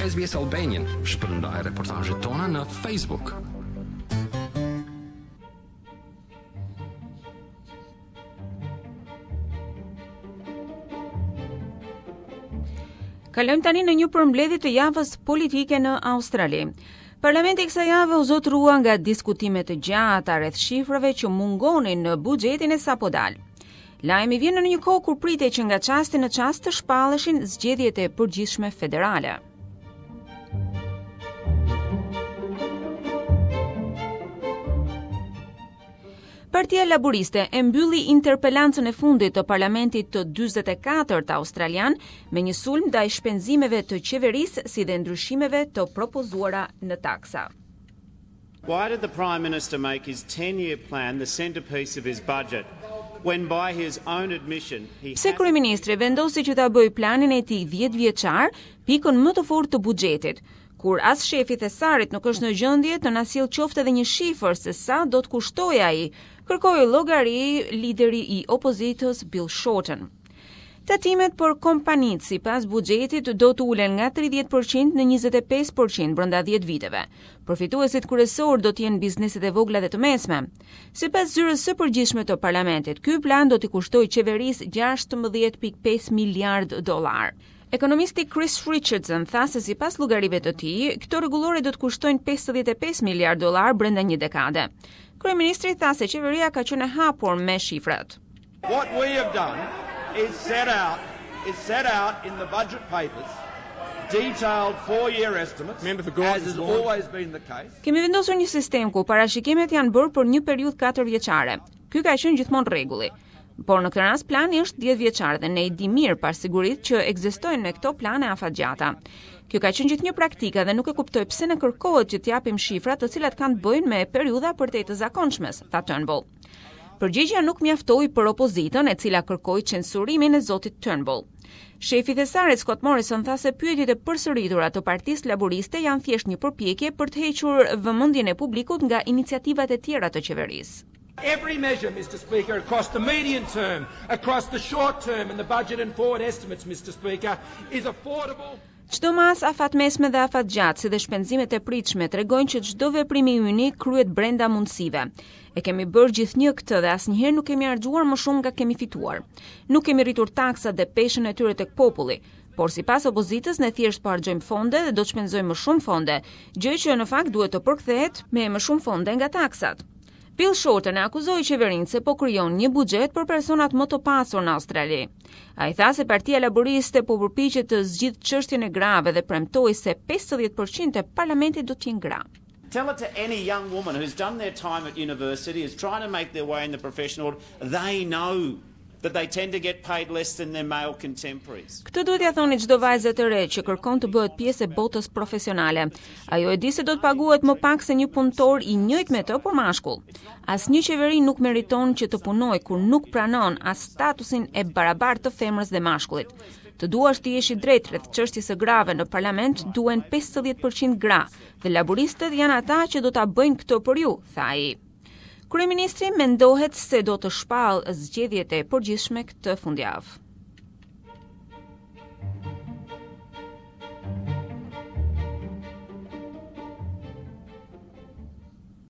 SBS Albanian, shpërndaj reportazhet tona në Facebook. Kalojmë tani në një përmbledhje të javës politike në Australi. Parlamenti kësaj jave u zotrua nga diskutime të gjata rreth shifrave që mungonin në buxhetin e sapo dal. Lajmi vjen në një kohë kur pritej që nga çasti në çast të shpalleshin zgjedhjet e përgjithshme federale. Partia Laboriste e mbylli interpelancën e fundit të parlamentit të 44 australian me një sulm ndaj shpenzimeve të qeverisë si dhe ndryshimeve të propozuara në taksa. Why did the Prime Minister make his 10-year plan the centerpiece of his budget when by his own admission he Pse kryeministri vendosi që ta bëjë planin e tij 10 vjeçar pikën më të fortë të buxhetit, kur as shefi thesarit nuk është në gjendje të na sjellë qoftë edhe një shifër se sa do të kushtojë ai, kërkoi llogari lideri i opozitës Bill Shorten. Tatimet për kompanitë sipas buxhetit do të ulen nga 30% në 25% brenda 10 viteve. Përfituesit kryesor do të jenë bizneset e vogla dhe të mesme. Sipas zyrës së përgjithshme të parlamentit, ky plan do t'i kushtojë qeverisë 16.5 miliard dollar. Ekonomisti Chris Richardson tha se sipas llogarive të tij, këto rregullore do të kushtojnë 55 miliard dollar brenda një dekade. Kryeministri tha se qeveria ka qenë e hapur me shifrat. What we have done is set out in the budget papers detailed 4-year estimates, as has always been the case. Kemi vendosur një sistem ku parashikimet janë bërë për një periudhë 4 vjeçare. Ky ka qenë gjithmonë rregulli. Por në këtë rast plani është 10 vjeçar dhe ne i di mirë parsigurisht që ekzistojnë me këto plane afatgjata. Kjo ka qenë gjithnjë praktika dhe nuk e kuptoj pse ne kërkohet që t'japim shifra të cilat kanë të bëjnë me periudha përtej të zakonshme, tha Turnbull. Përgjigjja nuk mjaftoi për opozitën e cila kërkoi censurimin e zotit Turnbull. Shefi thesarit Scott Morrison tha se pyetjet e përsëritura të Partisë Laboriste janë thjesht një përpjekje për të hequr vëmendjen e publikut nga iniciativat e tjera të qeverisë. Every measure, Mr. Speaker, across the medium term, across the short term and the budget and forward estimates, Mr. Speaker, is affordable. Çdo mas afat mesme dhe afat gjatë, si dhe shpenzimet e pritshme, tregojnë që çdo veprim i unik kryhet brenda mundësive. E kemi bërë gjithnjë këtë dhe asnjëherë nuk kemi harxuar më shumë nga kemi fituar. Nuk kemi rritur taksat dhe peshën e tyre tek populli. Por sipas opozitës ne thjesht po harxojmë fonde dhe do të shpenzojmë më shumë fonde, gjë që në fakt duhet të përkthehet me më shumë fonde nga taksat. Bill Shorten e akuzoi qeverinë se po krijon një buxhet për personat më të pasur në Australi. Ai tha se Partia Laboriste po përpiqet të zgjidhë çështjen e grave dhe premtoi se 50% e parlamentit do të jenë gra. Tell it to any young woman who's done their time at university, is trying to make their way in the professional world. They know that they tend to get paid less than their male contemporaries. Këtë duhet ja thoni çdo vajze të re që kërkon të bëhet pjesë e botës profesionale. Ajo e di se do të paguhet më pak se një punëtor i njëjtë me të por mashkull. Asnjë qeveri nuk meriton që të punojë kur nuk pranon as statusin e barabartë të femrës dhe mashkullit. Të duash të jesh i drejtë rreth çështjes së grave në parlament duhen 50% gra dhe laboristët janë ata që do ta bëjnë këtë për ju, tha ai. Kryeministri mendohet se do të shpallë zgjedhjet e përgjithshme këtë fundjavë.